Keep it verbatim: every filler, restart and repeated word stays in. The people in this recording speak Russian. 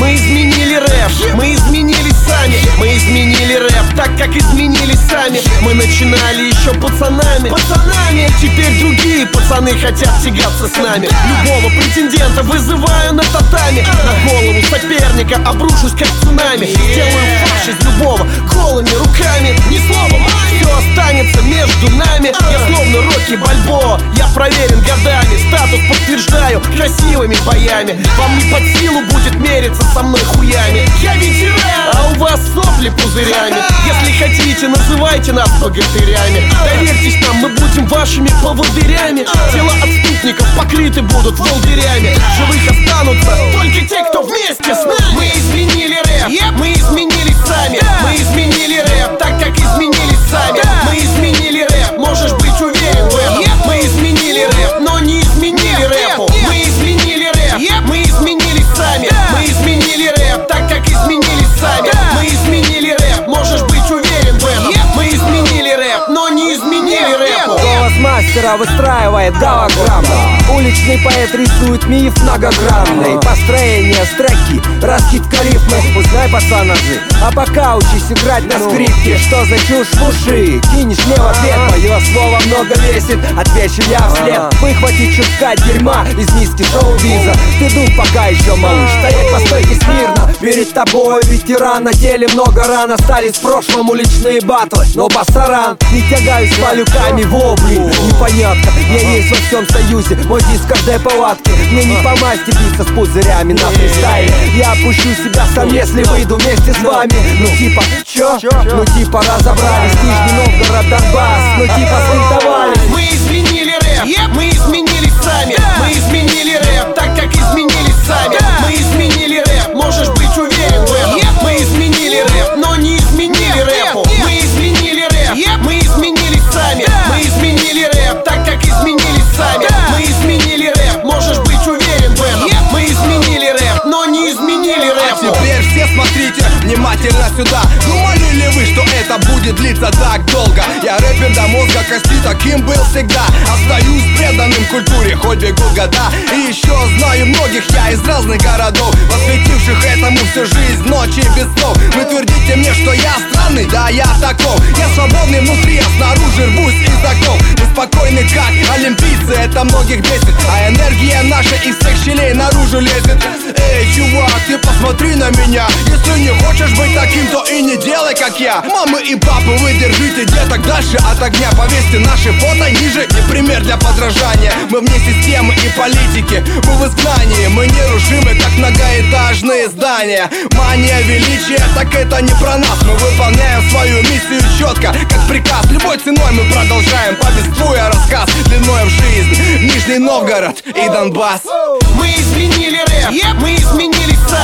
Мы изменили рэп, мы изменились сами. Мы изменили рэп так, как изменились сами. Мы начинали еще пацанами, пацанами. Теперь другие пацаны хотят тягаться с нами. Любого претендента вызываю на татами. На голову соперника обрушусь, как цунами. Сделаю фарш из любого голыми руками. Ни слова маме, все останется между нами. Я словно Рокки Бальбоа, я проверен годами. Статус подтверждаю красивыми боями. Вам не под силу будет мериться со мной хуями. Я ветеран, а у вас сопли пузырями. Если хотите, называйте нас богатырями. Доверьтесь нам, мы будем вашими поводырями. Тела отступников покрыты будут волдырями. Живых останутся только те, кто вместе с нами. Мы изменили рэп, мы изменились сами. Мы изменили рэп так, как изменились сами. Мы изменили рэп, можешь быть уверен в этом. Мы изменили рэп, но не изменили рэпу. Мы изменили рэп, мы изменились сами. Мы изменили рэп так, как изменились сами. Мы изменили рэп, можешь быть уверен в этом. Мы изменили рэп, но не изменили рэпу. Голос мастера выстраивает голограмму. Уличный поэт рисует миф многогранный. Построение строки, раскидка рифмы. Узнай пацанажи, а пока учись играть на скрипке. Что за чушь в уши? Кинешь мне в ответ. Мое слово много весит, отвечу я вслед. Выхватить чутка дерьма из миски шоу-биза. Ты дум пока еще малыш, стоять по стойке смирно. Перед тобой ветеран, на теле много ран. Остались в прошлом уличные батлы, но пасаран. Не тягаюсь малюками вопли. Непонятно, я есть во всем союзе. Мой диск каждой палатки. Мне не по масти биться с пузырями на фристайле. Я опущу себя сам, если выйду вместе с вами. Ну типа, чё? Ну типа разобрались. Нижний Новгород, Донбасс. Ну типа спринтовались. Мы изменили рэп, мы изменились сами. Мы изменили рэп так, как изменились сами. Мы изменили рэп, можешь быть уверен в этом. Мы изменили рэп, но не изменили рэпу. Мы изменили рэп, мы изменились сами. Мы изменили рэп так, как изменились сами. Мы изменили рэп, можешь быть уверен в этом. Мы изменили рэп, но не изменили рэпу. А теперь все смотрите внимательно сюда. Думали ли вы, что это будет длиться так долго? Я рэпер до мозга кости, таким был всегда. Остаюсь преданным культуре, хоть бегут года. И еще знаю многих я из разных городов, посвятивших этому всю жизнь, ночи без снов. Вы твердите мне, что я странный, да я таков. Я свободный внутри, а снаружи рвусь из оков. Вы спокойны как олимпийцы, это многих бесит. А энергия наша из всех щелей наружу лезет. Эй, чувак, ты посмотри на меня. Если не хочешь быть таким, то и не делай как я. Мамы и папы, вы держите деток дальше от огня. Повесьте наши фото ниже, не пример для подражания. Мы вне системы и политики, мы в изгнании. Мы нерушимы, как многоэтажные здания. Мания величия, так это не про нас. Мы выполняем свою миссию четко, как приказ. Любой ценой мы продолжаем, повествуя рассказ длиной в жизнь. Нижний Новгород и Донбасс. Мы изменили рэп, мы изменились сами.